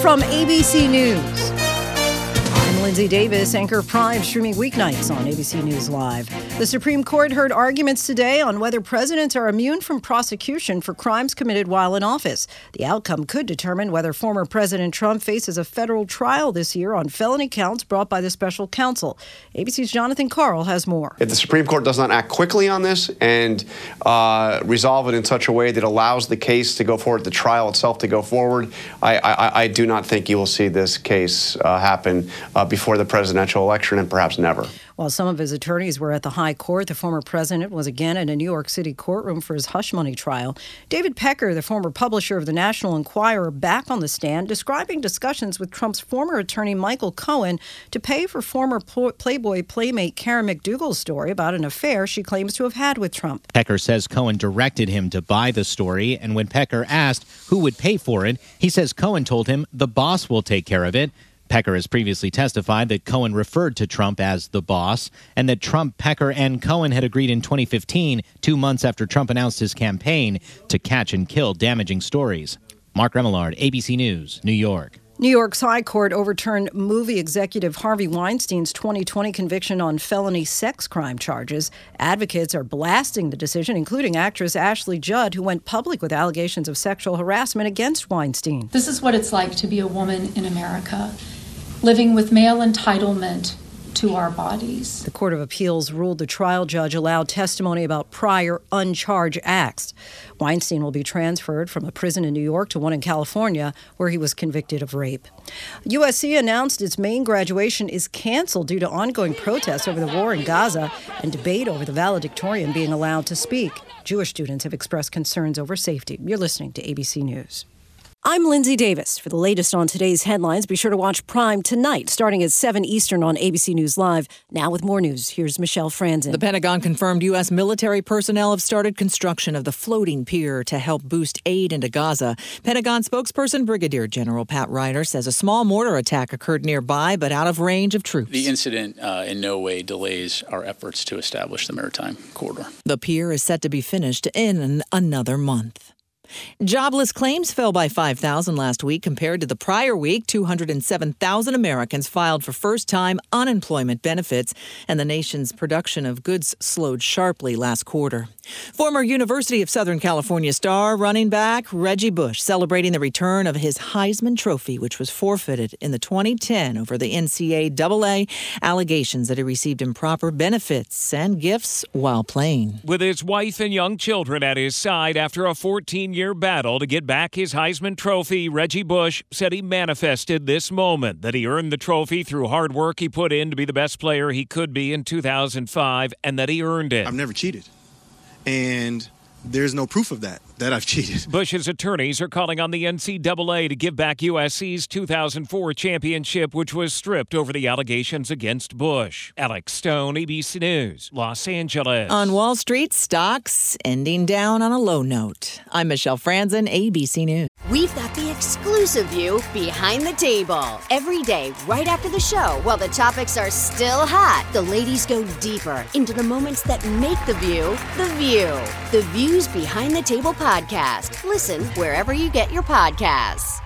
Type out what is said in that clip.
From ABC News, I'm Lindsay Davis, anchor of Prime, streaming weeknights on ABC News Live. The Supreme Court heard arguments today on whether presidents are immune from prosecution for crimes committed while in office. The outcome could determine whether former President Trump faces a federal trial this year on felony counts brought by the special counsel. ABC's Jonathan Karl has more. If the Supreme Court does not act quickly on this and resolve it in such a way that allows the case to go forward, the trial itself to go forward, I do not think you will see this case happen before the presidential election, and perhaps never. While some of his attorneys were at the high court, the former president was again in a New York City courtroom for his hush money trial. David Pecker, the former publisher of the National Enquirer, back on the stand, describing discussions with Trump's former attorney Michael Cohen to pay for former Playboy playmate Karen McDougal's story about an affair she claims to have had with Trump. Pecker says Cohen directed him to buy the story, and when Pecker asked who would pay for it, he says Cohen told him the boss will take care of it. Pecker has previously testified that Cohen referred to Trump as the boss, and that Trump, Pecker, and Cohen had agreed in 2015, 2 months after Trump announced his campaign, to catch and kill damaging stories. Mark Remillard, ABC News, New York. New York's High Court overturned movie executive Harvey Weinstein's 2020 conviction on felony sex crime charges. Advocates are blasting the decision, including actress Ashley Judd, who went public with allegations of sexual harassment against Weinstein. This is what it's like to be a woman in America, living with male entitlement to our bodies. The Court of Appeals ruled the trial judge allowed testimony about prior uncharged acts. Weinstein will be transferred from a prison in New York to one in California, where he was convicted of rape. USC announced its main graduation is canceled due to ongoing protests over the war in Gaza and debate over the valedictorian being allowed to speak. Jewish students have expressed concerns over safety. You're listening to ABC News. I'm Lindsay Davis. For the latest on today's headlines, be sure to watch Prime tonight, starting at 7 Eastern on ABC News Live. Now with more news, here's Michelle Franzen. The Pentagon confirmed U.S. military personnel have started construction of the floating pier to help boost aid into Gaza. Pentagon spokesperson Brigadier General Pat Ryder says a small mortar attack occurred nearby, but out of range of troops. The incident in no way delays our efforts to establish the maritime corridor. The pier is set to be finished in another month. Jobless claims fell by 5,000 last week compared to the prior week. 207,000 Americans filed for first-time unemployment benefits, and the nation's production of goods slowed sharply last quarter. Former University of Southern California star running back Reggie Bush celebrating the return of his Heisman Trophy, which was forfeited in the 2010 over the NCAA allegations that he received improper benefits and gifts while playing. With his wife and young children at his side after a 14-year battle to get back his Heisman Trophy, Reggie Bush said he manifested this moment, that he earned the trophy through hard work he put in to be the best player he could be in 2005, and that he earned it. I've never cheated, and there's no proof of that I've cheated. Bush's attorneys are calling on the NCAA to give back USC's 2004 championship, which was stripped over the allegations against Bush. Alex Stone, ABC News, Los Angeles. On Wall Street, stocks ending down on a low note. I'm Michelle Franzen, ABC News. We've got the exclusive view behind the table. Every day, right after the show, while the topics are still hot, the ladies go deeper into the moments that make the View the View. The Views Behind the Table podcast. Listen wherever you get your podcasts.